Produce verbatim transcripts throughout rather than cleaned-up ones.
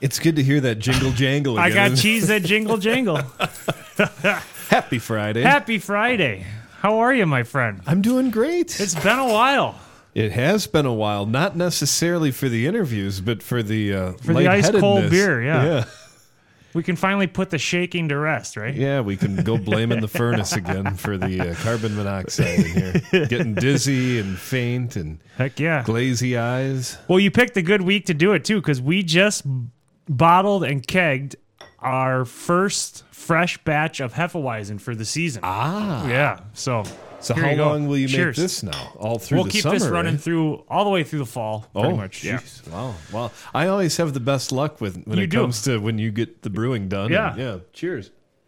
It's good to hear that jingle jangle again. I got cheese that jingle jangle. Happy Friday. Happy Friday. How are you, my friend? I'm doing great. It's been a while. It has been a while, not necessarily for the interviews, but for the uh, For the ice cold beer, yeah. Yeah. We can finally put the shaking to rest, right? Yeah, we can go blaming the furnace again for the uh, carbon monoxide in here. Getting dizzy and faint and Heck yeah. glazy eyes. Well, you picked a good week to do it, too, because we just bottled and kegged our first fresh batch of Hefeweizen for the season. Ah. Yeah, so... So Here how you go. long will you Cheers. make this now? All through we'll the keep summer, this running right? through all the way through the fall, pretty Oh, much. Yeah. geez. Wow. Well, I always have the best luck with when You it do. comes to when you get the brewing done. Yeah. And, yeah. Cheers.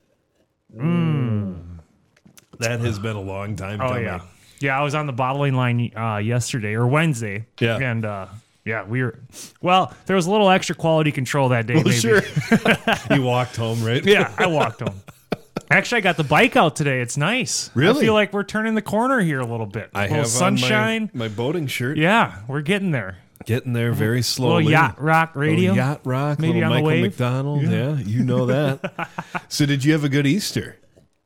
Mm. That has been a long time Oh coming. yeah, yeah. I was on the bottling line uh, yesterday or Wednesday. Yeah. and uh, yeah, we were. Well, there was a little extra quality control that day. Well, maybe. sure. You walked home, right? Yeah, I walked home. Actually, I got the bike out today. It's nice. Really? I feel like we're turning the corner here a little bit. I a little have sunshine. on my, my boating shirt. Yeah, we're getting there. Getting there very A slowly. little yacht rock radio. Little yacht rock. Maybe little on the Michael wave. McDonald. Yeah. You know that. So did you have a good Easter?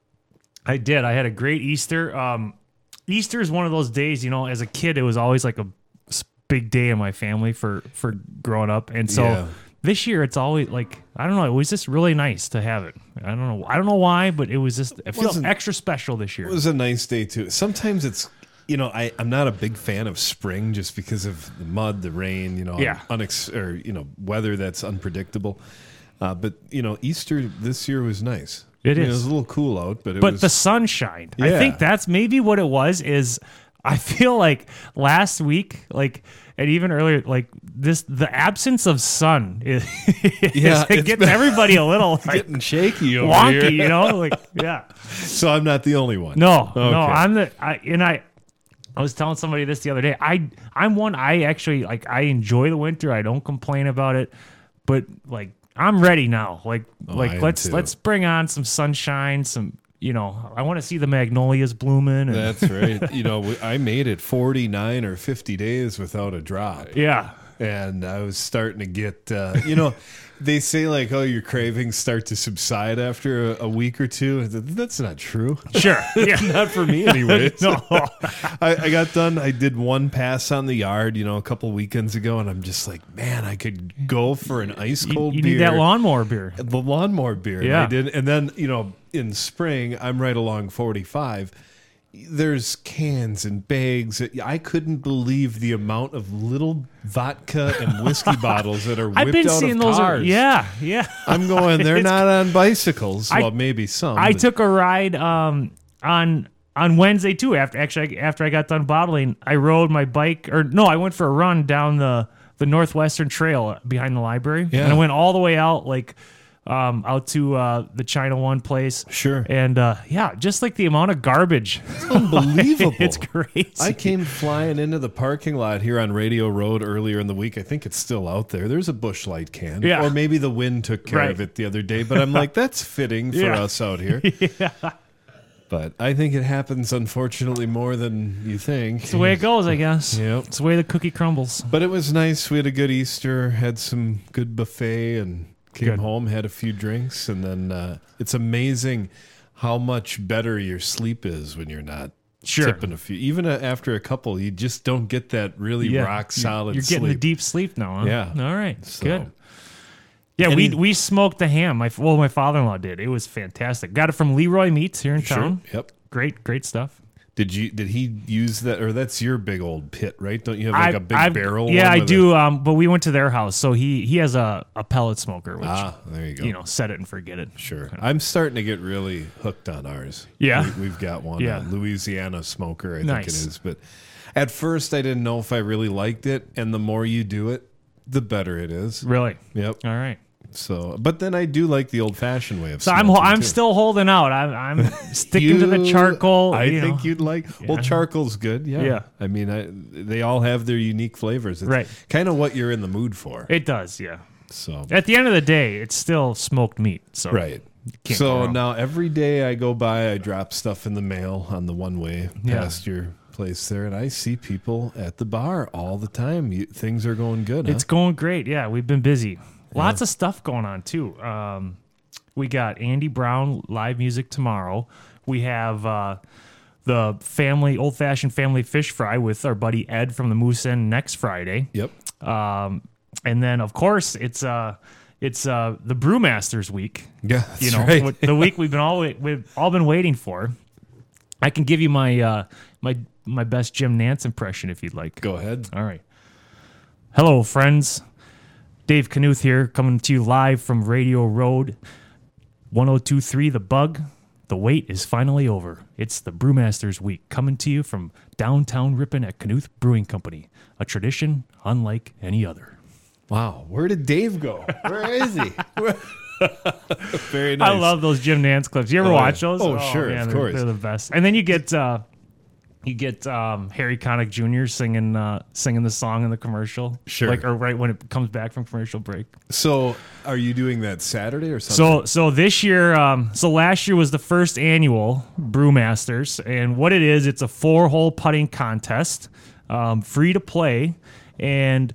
I did. I had a great Easter. Um, Easter is one of those days, you know, as a kid, it was always like a s- big day in my family for, for growing up. And so Yeah. this year it's always like, I don't know, it was just really nice to have it. I don't know. I don't know why, but it was just, it felt wasn't- extra special this year. It was a nice day too. Sometimes it's, you know, I, I'm not a big fan of spring just because of the mud, the rain, you know, Yeah. unex- or, you know, weather that's unpredictable. Uh, but, you know, Easter this year was nice. It I mean, is. It was a little cool out, but it but was. the sun shined. I Yeah. think that's maybe what it was is I feel like last week, like, and even earlier, like this, the absence of sun is, Yeah, it it's gets been- everybody a little like, getting shaky over wonky, here. you know? Like, yeah. So I'm not the only one. No, Okay. no, I'm the, I, and I, I was telling somebody this the other day. I, I'm one, I actually, like, I enjoy the winter. I don't complain about it, but like, I'm ready now. Like, Oh, I like am let's, too. let's bring on some sunshine, some, you know, I want to see the magnolias blooming. And, That's right. You know, we- I made it forty-nine or fifty days without a drop. yeah. And I was starting to get, uh, you know, they say like, oh, your cravings start to subside after a, a week or two. That's not true. Sure. Yeah. Not for me anyway. No. I, I got done. I did one pass on the yard, you know, a couple weekends ago, and I'm just like, man, I could go for an ice You, cold you beer. need that lawnmower beer. The lawnmower beer. And Yeah. I did. And then, you know, in spring, I'm right along forty-five. There's cans and bags. I couldn't believe the amount of little vodka and whiskey bottles that are whipped I've been out seeing of those. cars. Yeah. Yeah. I'm going, they're It's- not on bicycles. I- well, maybe some. I but- took a ride um, on on Wednesday too. After actually after I got done bottling, I rode my bike or no, I went for a run down the the Northwestern Trail behind the library, Yeah. and I went all the way out like um, out to uh, the China One place. Sure. And uh, yeah, just like the amount of garbage, unbelievable. it's crazy. I came flying into the parking lot here on Radio Road earlier in the week. I think it's still out there. There's a Busch Light can. Yeah. Or maybe the wind took care Right. of it the other day. But I'm like, that's fitting for Yeah. us out here. But I think it happens, unfortunately, more than you think. It's the way it goes, I guess. Yep. It's the way the cookie crumbles. But it was nice. We had a good Easter, had some good buffet, and came Good. home, had a few drinks. And then uh, it's amazing how much better your sleep is when you're not Sure. tipping a few. Even uh, after a couple, you just don't get that really Yeah. rock You're- solid You're getting the sleep. deep sleep now, huh? Yeah. All right. So- Good. Yeah, Any- we we smoked the ham. My well, my father-in-law did. It was fantastic. Got it from Leroy Meats here in Sure. town. Yep. Great, great stuff. Did you? Did he use that? Or that's your big old pit, right? Don't you have like I- a big I've- barrel? Yeah, one I with do. Um, but we went to their house, so he he has a, a pellet smoker, A, which ah, there you go. you know, set it and forget it. Sure. I'm starting to get really hooked on ours. Yeah? We, we've got one, Yeah. a Louisiana smoker, I think Nice. it is. But at first, I didn't know if I really liked it, and the more you do it, the better it is. Really. Yep. All right. So, but then I do like the old-fashioned way of. So I'm smoking, I'm too. still holding out. I'm I'm sticking to the You- charcoal. I you think know. you'd like. Well, Yeah. charcoal's good. Yeah. Yeah. I mean, I, they all have their unique flavors. It's Right. kind of what you're in the mood for. It does. Yeah. So. At the end of the day, it's still smoked meat. So Right. Can't go So wrong. now every day I go by, I drop stuff in the mail on the one way Yeah. past your place there, and I see people at the bar all the time. You, things are going good. It's huh? going great. Yeah, we've been busy. lots of stuff going on too. Um, we got Andy Brown live music tomorrow. We have uh, the family old fashioned family fish fry with our buddy Ed from the Moose Inn next Friday. Yep. Um, and then of course it's uh it's uh the Brewmasters week. Yeah, that's you know, right. the week we've been all we've all been waiting for. I can give you my uh, my my best Jim Nance impression if you'd like. Go ahead. All right. Hello, friends. Dave Knuth here, coming to you live from Radio Road, one oh two point three The Bug. The wait is finally over. It's the Brewmasters Week, coming to you from downtown Ripon at Knuth Brewing Company, a tradition unlike any other. Wow, where did Dave go? Where is he? Very nice. I love those Jim Nance clips. You ever Oh, watch yeah. those? Oh, sure, man, of they're- course. They're the best. And then you get uh, you get um, Harry Connick Junior singing uh, singing the song in the commercial. Sure. Like or right when it comes back from commercial break. So, are you doing that Saturday or So something? so this year, um, so last year was the first annual Brewmasters, and what it is, it's a four hole putting contest, um, free to play, and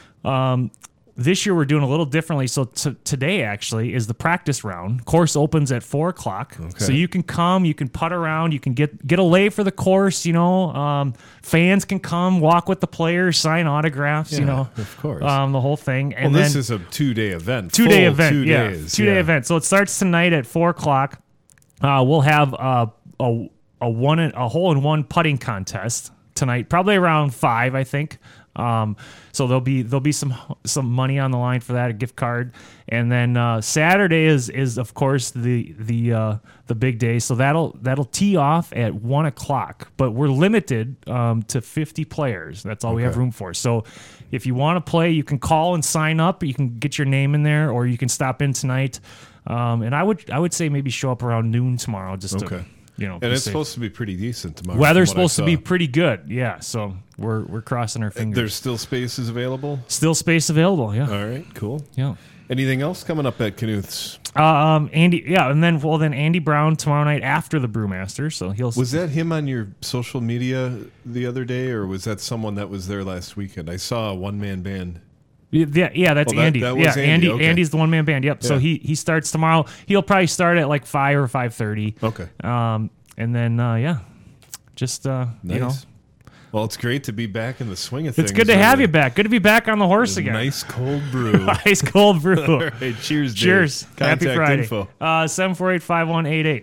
um, this year we're doing a little differently. So t- today actually is the practice round. Course opens at four o'clock, so you can come, you can putt around, you can get get a lay for the course. You know, um, fans can come, walk with the players, sign autographs. you Yeah, know, of course. um, the whole thing. And well, this then, is a two-day event. two day Full event, two yeah, days. two day yeah. event. So it starts tonight at four o'clock. Uh, we'll have uh, a a one a hole in one putting contest tonight, probably around five, I think. Um, so there'll be there'll be some some money on the line for that, a gift card, and then uh, Saturday is is of course the the uh, the big day. So that'll that'll tee off at one o'clock, but we're limited um, to fifty players. That's all we have Okay. room for. So if you want to play, you can call and sign up. You can get your name in there, or you can stop in tonight. Um, and I would I would say maybe show up around noon tomorrow, just to Okay. you know. And be it's safe. supposed to be pretty decent tomorrow. Weather's from what I supposed to be saw. pretty good, yeah. So we're we're crossing our fingers. There's still spaces available. Still space available, yeah, All right, cool. yeah. Anything else coming up at Knuth's? Uh, um, Andy, yeah, and then well, then Andy Brown tomorrow night after the Brewmaster, so he'll. Was that him on your social media the other day, or was that someone that was there last weekend? I saw a one-man band. Yeah, yeah, that's Oh, that- Andy. that was yeah, Andy, Andy. okay. Andy's the one man band. Yep. So Yeah. he he starts tomorrow. He'll probably start at like five or five thirty. Okay, Um, and then uh, yeah, just uh, nice. you know, Well, it's great to be back in the swing of things. it's good to with have a- you back. Good to be back on the horse again. Nice cold brew. Ice cold brew. All right, cheers, Dave. Cheers. Happy Contact Friday. info. Uh, seven four eight five one eight eight.